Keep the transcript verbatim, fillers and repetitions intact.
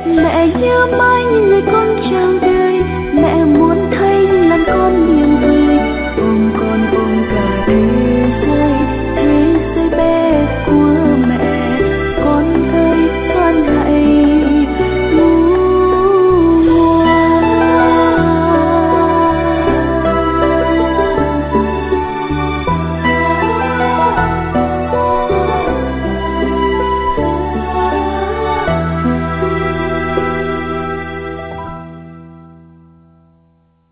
mẹ nhớ mãi những ngày con chào đời.